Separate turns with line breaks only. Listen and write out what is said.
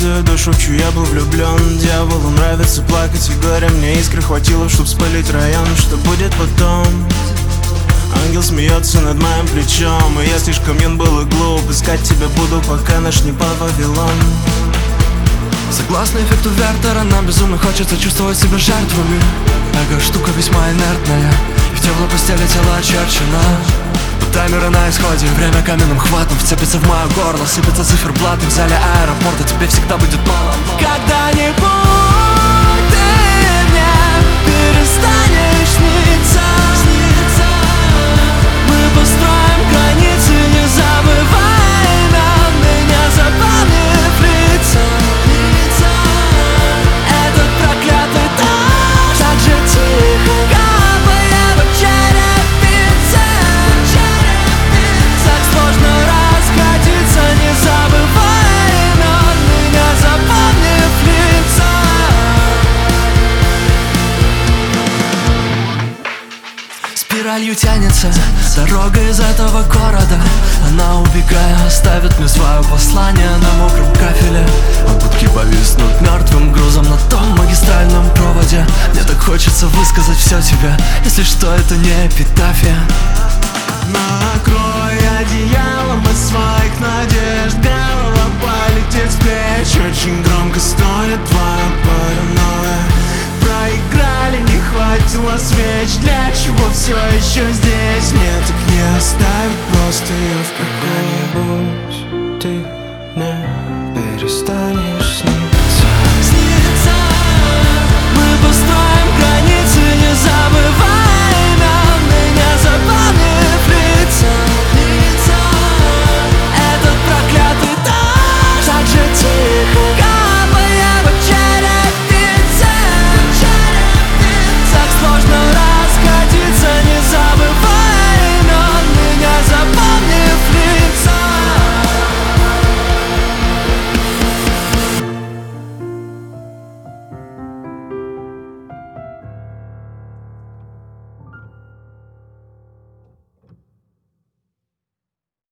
каждую душу, в чью я был влюблен. Дьяволу нравится плакать и горя, мне искры хватило, чтоб спалить район. Что будет потом? Ангел смеется над моим плечом, и я слишком юн был и глуп. Искать тебя буду, пока наш не под Вавилон.
Согласно эффекту Вертера, нам безумно хочется чувствовать себя жертвами. Эго штука весьма инертная, и в теплой постели тело очерчено. Таймеры на исходе, время каменным хватом вцепится в мое горло, сыпется циферблаты в зале аэропорта. Тебе всегда будет мало. Когда-нибудь ты мне перестанешь сниться. Мы построим границы, не забывай нам меня, запомнив лица. Этот проклятый дождь так же тихо капает в черепице. Так сложно расходиться, не забывай нам меня, запомнив лица. Спиралью тянется дорога из этого города. Она, убегая, оставит мне свое послание на мокром кафеле. А будки повиснут мертвым грузом на том магистральном проводе. Мне так хочется высказать все тебе, если что, это не эпитафия.
Накрой одеялом из своих надежд, голова полетит с плеч. Очень громко стонет твоя паранойя. Проиграли, не хватило свеч. Для чего все еще здесь? Нет, так не оставь просто ее в покое. Когда-нибудь ты не перестанешь